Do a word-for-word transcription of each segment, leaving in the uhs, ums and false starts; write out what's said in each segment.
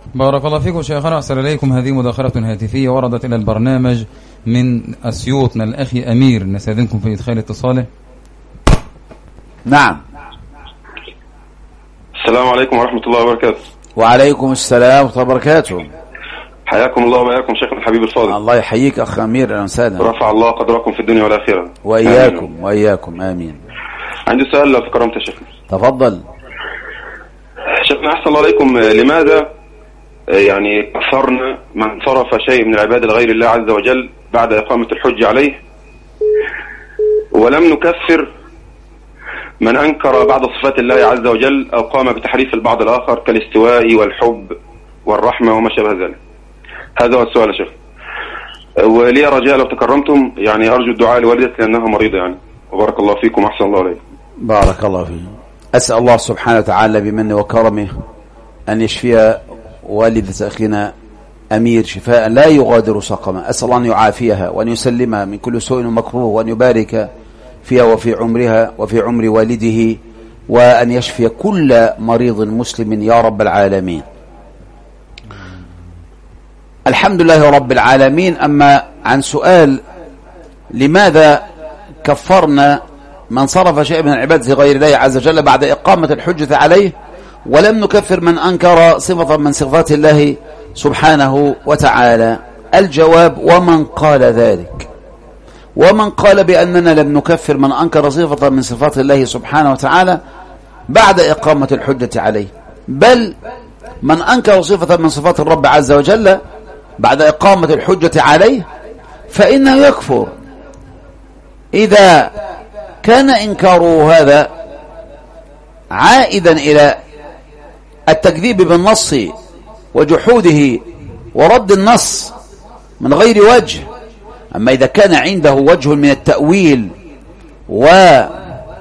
بارك الله فيكم شيخنا، أحسن إليكم. هذه مداخلة هاتفية وردت إلى البرنامج من أسيوط من الأخي أمير، نستأذنكم في إدخال اتصاله. نعم. السلام عليكم ورحمة الله وبركاته. وعليكم السلام ورحمة الله وبركاته. حياكم الله وبياكم شيخنا الحبيب الفاضل. الله يحييك أخ أمير، أهلا وسهلا. رفع الله قدركم في الدنيا والآخرة. وإياكم آمين. وإياكم آمين. عندي سؤال لو تكرمت يا شيخنا. تفضل. شيخنا أحسن الله عليكم، لماذا يعني كفرنا من صرف شيء من العبادة لغير الله عز وجل بعد إقامة الحج عليه، ولم نكفر من أنكر بعض صفات الله عز وجل أو قام بتحريف البعض الآخر كالاستواء والحب والرحمة وما شابه ذلك؟ هذا هو السؤال يا شيخ. ولي رجاء لو تكرمتم يعني أرجو الدعاء لوالدتي لأنها مريضة يعني، وبارك الله فيكم أحسن الله عليكم. بارك الله فيكم. أسأل الله سبحانه وتعالى بمنه وكرمه أن يشفي والدة أخينا أمير شفاء لا يغادر سقما. أسأل الله أن يعافيها وأن يسلمها من كل سوء ومكروه، وأن يبارك فيها وفي عمرها وفي عمر والده، وأن يشفي كل مريض مسلم يا رب العالمين. الحمد لله رب العالمين. أما عن سؤال لماذا كفرنا من صرف شيء من العبادة غير الله عز وجل بعد إقامة الحجة عليه، ولم نكفر من أنكر صفة من صفات الله سبحانه وتعالى، الجواب ومن قال ذلك، ومن قال بأننا لم نكفر من أنكر صفة من صفات الله سبحانه وتعالى بعد إقامة الحجة عليه، بل من أنكر صفة من صفات الرب عز وجل بعد إقامة الحجة عليه فإنه يكفر. إذا كان إنكاره هذا عائدا إلى التكذيب بالنص وجحوده ورد النص من غير وجه، أما إذا كان عنده وجه من التأويل ولم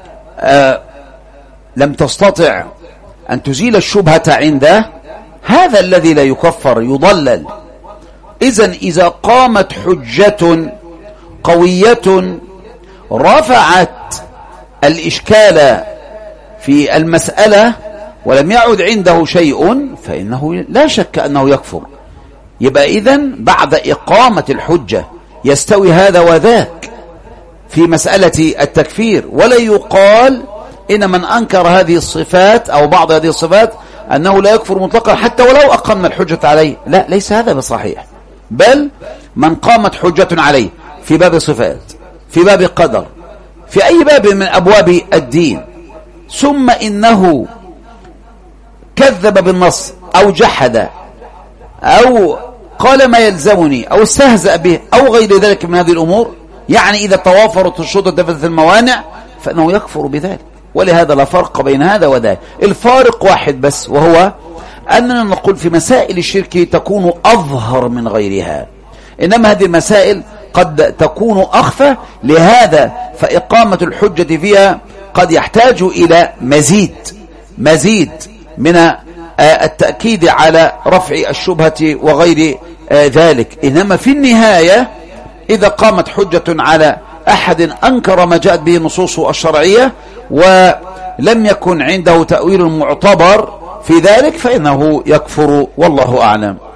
تستطع أن تزيل الشبهة عنده، هذا الذي لا يكفر يضلل. إذن إذا قامت حجة قوية رفعت الإشكال في المسألة ولم يعد عنده شيء فإنه لا شك أنه يكفر. يبقى إذن بعد إقامة الحجة يستوي هذا وذاك في مسألة التكفير، ولا يقال إن من أنكر هذه الصفات أو بعض هذه الصفات أنه لا يكفر مطلقا حتى ولو أقمنا الحجة عليه. لا، ليس هذا بصحيح، بل من قامت حجة عليه في باب صفات، في باب قدر، في أي باب من أبواب الدين، ثم إنه كذب بالنص أو جحد أو قال ما يلزمني أو استهزأ به أو غير ذلك من هذه الأمور، يعني إذا توافرت الشروط ودفت الموانع فإنه يكفر بذلك. ولهذا لا فرق بين هذا وذاك، الفارق واحد بس، وهو أننا نقول في مسائل الشرك تكون أظهر من غيرها، إنما هذه المسائل قد تكون أخفى، لهذا فإقامة الحجة فيها قد يحتاج إلى مزيد مزيد من التأكيد على رفع الشبهة وغير ذلك. إنما في النهاية إذا قامت حجة على أحد أنكر ما جاءت به النصوص الشرعية ولم يكن عنده تأويل معتبر في ذلك فإنه يكفر، والله أعلم.